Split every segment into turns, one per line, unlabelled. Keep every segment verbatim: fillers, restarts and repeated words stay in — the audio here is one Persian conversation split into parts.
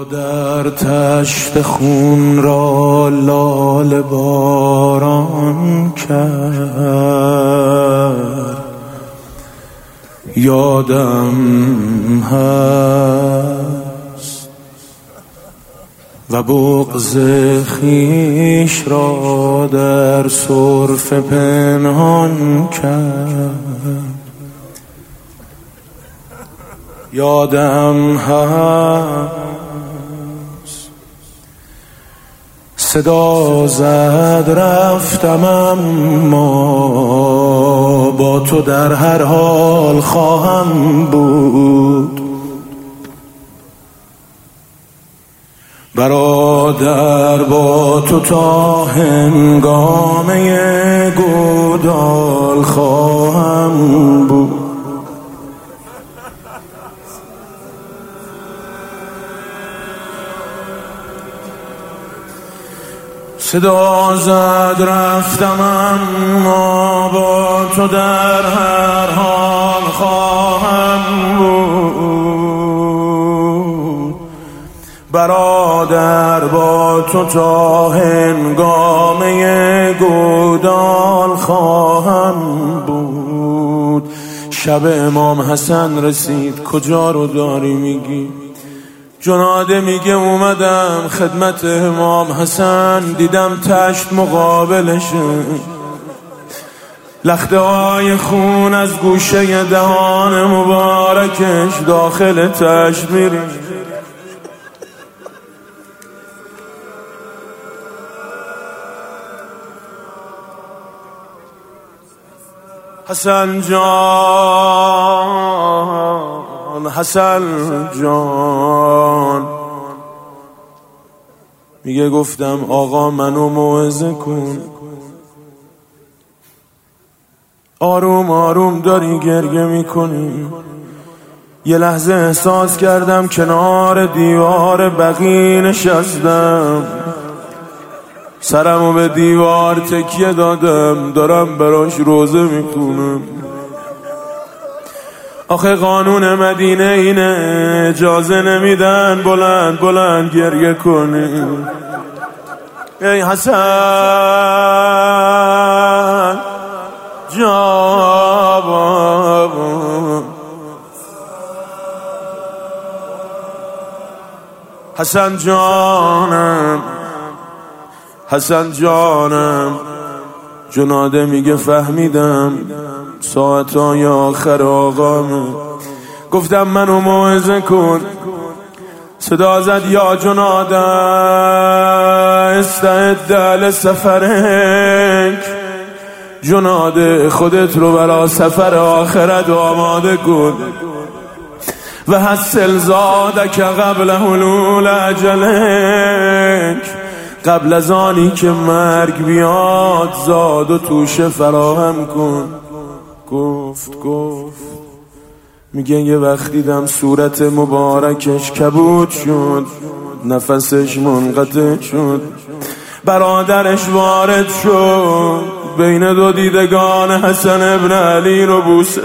در تشت خون را لاله باران کرد، یادم هست و بغض خویش را در سرفه پنهان کرد. یادم هست صدا زد رفتم، اما با تو در هر حال خواهم بود. برادر با تو تا هنگامه گودال خواهم بود. صدا زد رفتم، اما با تو در هر حال خواهم بود. برادر با تو تا هنگامه گودال خواهم بود. شب امام حسن رسید، کجا رو داری میگی؟ جناده میگه اومدم خدمت امام حسن، دیدم تشت مقابلشه، لخته های خون از گوشه دهان مبارکش داخل تشت میری. حسن جان، حسن جان، میگه گفتم آقا منو موعظه کن. آروم آروم داری گریه میکنی. یه لحظه احساس کردم کنار دیوار بقیع نشستم، سرمو به دیوار تکیه دادم، دارم براش روزه میخونم. آخه قانون مدینه اینه، اجازه نمیدن بلند بلند گریه کنی. ای حسن جان، حسن جانم، حسن جانم. جناده میگه فهمیدم ساعتای آخر آقامه. گفتم منو موعظه کن. صدا زد یا جناده استعد لسفرک. جناده خودت رو برا سفر آخرت آماده کن. و حسل زادک قبل حلول اجلک. قبل از آنی که مرگ بیاد زاد و توشه فراهم کن. گفت گفت میگه یه وقت دیدم صورت مبارکش کبود شد، نفسش منقطع شد. برادرش وارد شد، بین دو دیدگان حسن ابن علی رو بوسه.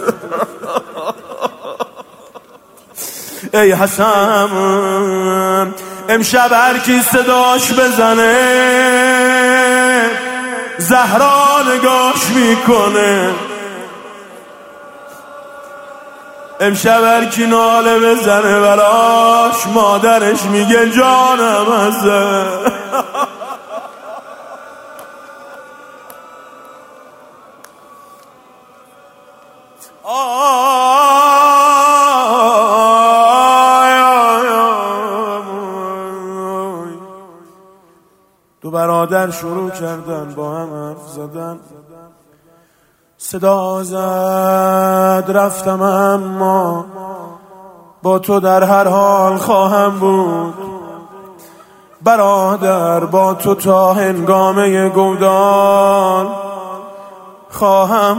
ای حسن امشب هر کی صداش بزنه زهرا نگاش میکنه. امشب هر کی ناله بزنه براش مادرش میگه جانم حسن. دو برادر شروع کردن با هم حرف زدن. صدا زد رفتم، اما با تو در هر حال خواهم بود. برادر با تو تا هنگامه گودال خواهم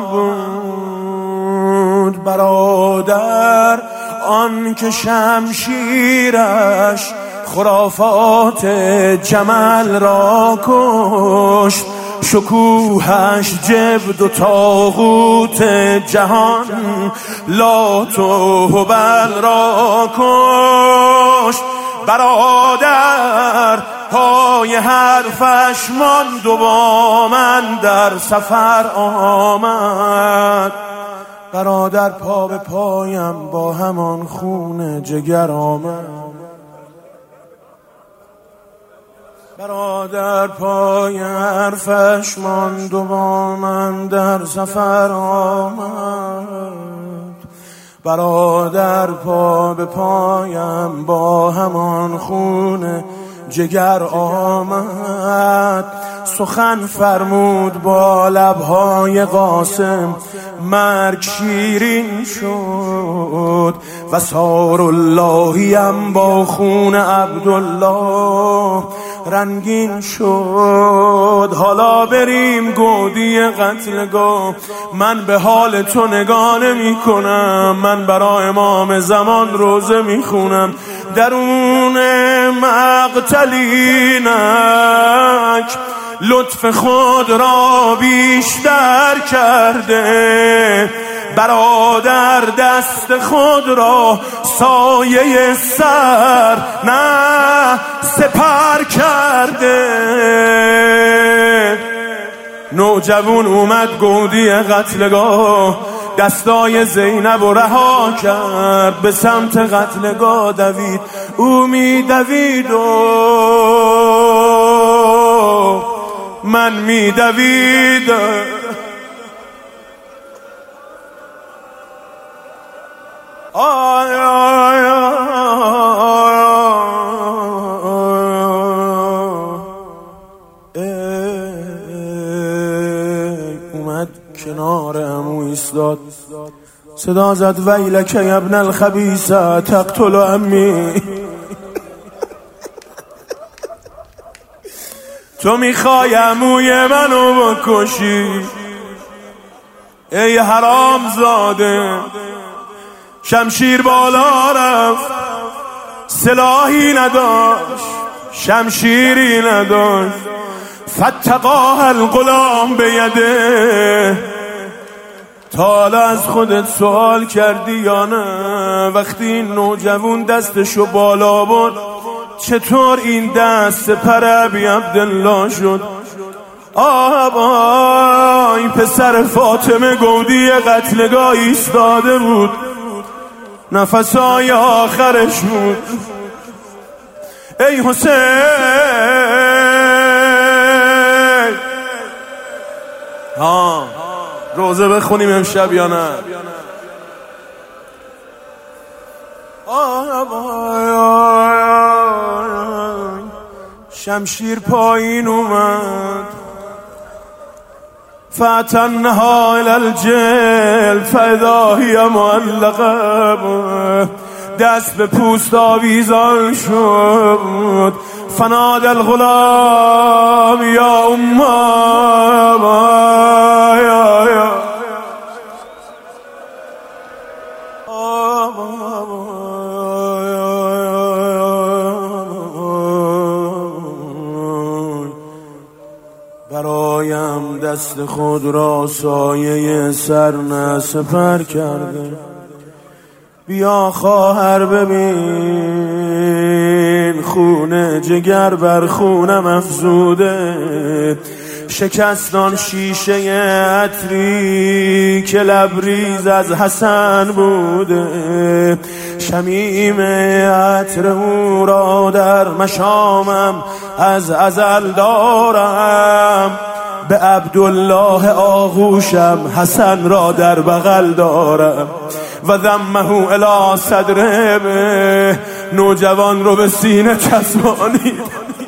بود. برادر آن که شمشیرش خرافات جمل را کشت، شکوهش جبد و طاغوت جهان لات و هبل را کشت. برادر پای حرفش ماند و با من در سفر آمد. برادر پا به پایم با همان خون جگر آمد. برادر پای حرفش ماند و با من در سفر آمد. برادر پا به پایم با همان خون جگر آمد. سخن فرمود با لبهای قاسم مرگ شیرین شد. و سار اللهیم با خون عبدالله رنگین شد. حالا بریم گودی قتلگاه، من به حال تو نگاه نمی کنم. من برای امام زمان روزه می خونم. درون مقتلینک لطف خود را بیشتر کرده. برادر دست خود را سایه سر نه سپر کرده. نوجوان اومد گودی قتلگاه، دستای زینب و رها کرد. به سمت قتلگاه دوید، او می دوید و من می دویدم. آی آی اومد کنار عمو ایستاد، صدا زد ویلک یا ابن الخبیثه تقتل عمی. تو میخوای عموی منو بکشی ای حرام زاده. شمشیر بالا رفت، سلاحی نداشت، شمشیری نداشت. فتقاه الغلام بیده. تا حالا از خودت سوال کردی یا نه وقتی این نوجوان دستشو بالا برد چطور این دست پر ابی عبدالله شد؟ آبای پسر فاطمه گودی قتلگاه ایستاده بود، نفسای آخرش بود. ای حسین ها روزه بخونیم امشب یا نه؟ شمشیر پایین اومد. فتنها الى الجل فاذا هي معلقه. دست به پوست آویزان شد. فنادى الغلام یا امام یا یا برایم دست خود را سایه سر نه سپر کرده. بیا خواهر ببین خون جگر بر خونم افزوده. شکستان شیشه عطری که لبریز از حسن بوده. شمیم عطر او را در مشامم از ازل دارم. به عبدالله آغوشم حسن را در بغل دارم. و ذمه الی صدره. نوجوان رو به سینه چسبانید.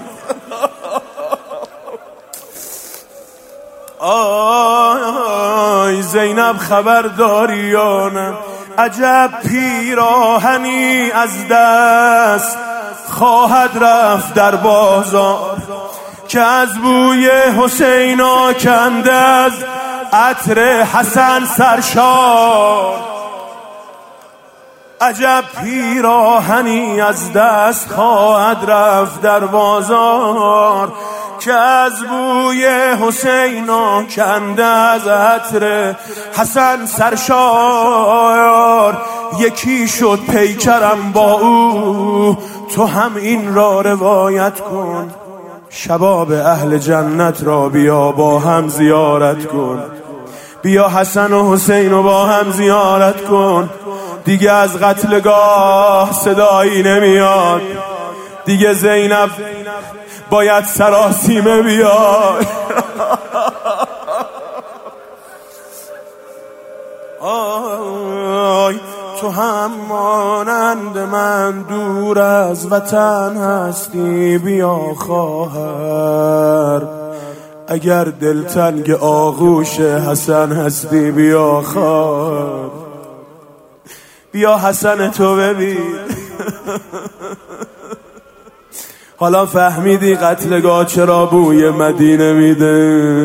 آی زینب خبرداری یا نه؟ عجب پیراهنی از دست خواهد رفت در بازار که از بوی حسین آکنده از عطر حسن سرشار. عجب پیراهنی از دست خواهد رفت در بازار که از بوی حسین آکنده از عطر حسن سرشار. یکی شد پیکرم با او تو هم این را روایت کن، شباب اهل جنت را بیا با هم زیارت کن. بیا حسن و حسین رو با هم زیارت کن. دیگه از قتلگاه صدایی نمیاد، دیگه زینب باید سراسیمه بیاد. آی تو هم مانند من دور از وطن هستی، بیا خواهر اگر دلتنگ آغوش حسن هستی، بیا خواهر بیا حسن تو ببین. حالا فهمیدی قتلگاه چرا بوی مدینه میده؟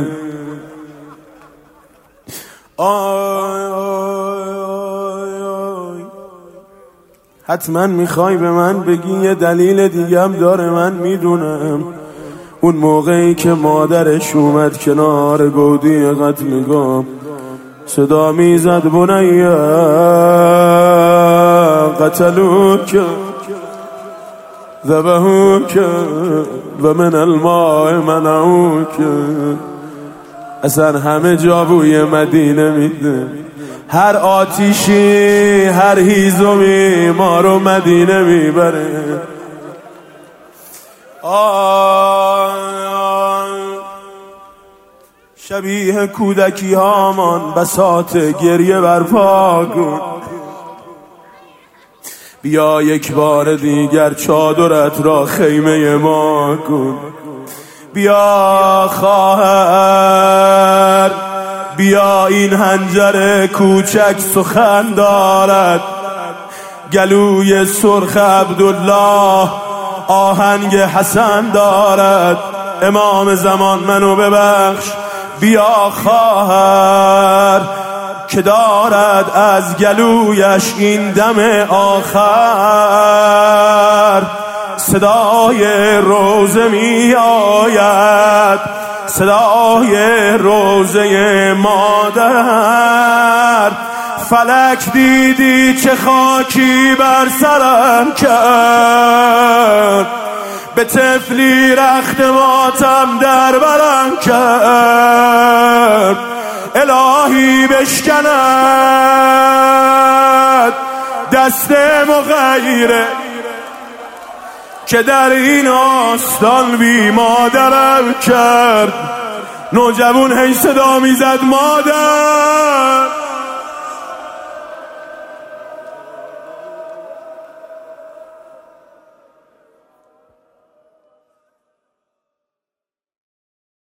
آی آی آی آی. حتما میخوای به من بگی یه دلیل دیگم داره، من میدونم. اون موقعی که مادرش اومد کنار گودی قتلگاه صدا میزد بنیه قتلوک ذبحوک و من الماء منعوک. اصلا همه جا بوی مدینه میده، هر آتیشی هر هیزمی ما رو مدینه میبره. شبیه کودکی هامان بساط گریه برپا کن. بیا یک بار دیگر چادرت را خیمه ما کن. بیا خواهر بیا، این حنجر کوچک سخن دارد، گلوی سرخ عبدالله آهنگ حسن دارد. امام زمان منو ببخش، بیا خواهر که دارد از گلویش این دم آخر صدای روزه می آید، صدای روزه مادر. فلک دیدی چه خاکی بر سرم کرد، به طفلی رخت ماتم در برم کرد. الهی بشکند دست مغیره که در این آستان بی مادرم کرد. نوجوان هی صدا میزد مادر